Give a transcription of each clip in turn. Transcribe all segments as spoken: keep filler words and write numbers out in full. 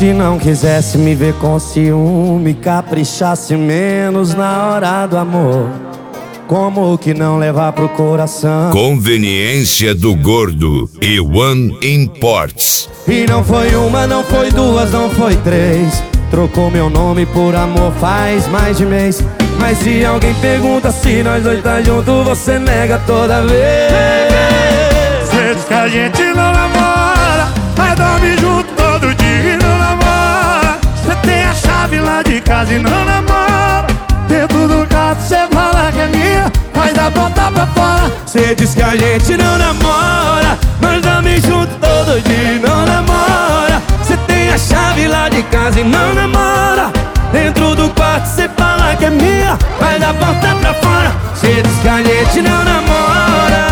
Se não quisesse me ver com ciúme, caprichasse menos na hora do amor, como que não levar pro coração? Conveniência do Gordo e One Imports. E não foi uma, não foi duas, não foi três. Trocou meu nome por amor faz mais de mês. Mas se alguém pergunta se nós dois tá junto, você nega toda vez. Cê diz que a gente não namora, mas dorme junto todo dia e não namora. Cê tem a chave lá de casa e não namora. Dentro do quarto cê fala que é minha, mas dá botar pra fora. Cê diz que a gente não namora, mas dorme junto todo dia e não namora. Cê tem a chave lá de casa e não namora. Dentro do quarto cê fala que é minha, mas dá botar pra fora. Cê diz que a gente não namora.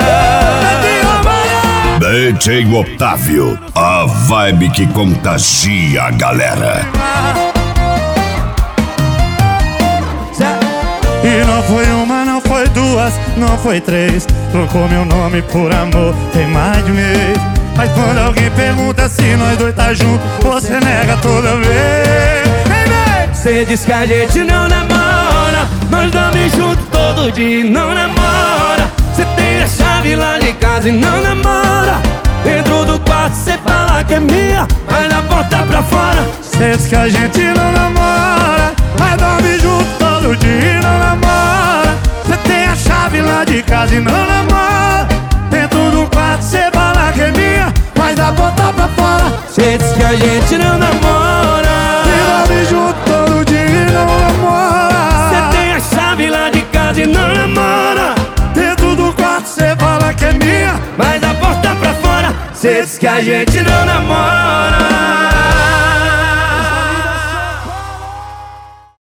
D J Otávio, a vibe que contagia a galera. E não foi uma, não foi duas, não foi três. Trocou meu nome por amor, tem mais de um mês. Mas quando alguém pergunta se nós dois tá junto, você nega toda vez. Cê diz que a gente não namora, nós dorme junto todo dia e não namora. Cê tem a chave lá de casa e não namora. Dentro do quarto cê fala que é minha, mas na porta pra fora. Cê diz que a gente não namora, mas dorme junto todo dia e não namora. Cê tem a chave lá de casa e não namora. Dentro do quarto cê fala que é minha, mas dá botar pra fora. Cê diz que a gente não namora, e dorme junto todo dia e não namora. Cê tem a chave lá de casa e não namora. Dentro do quarto cê fala que é minha, mas dá porta pra fora. Cê diz que a gente não namora.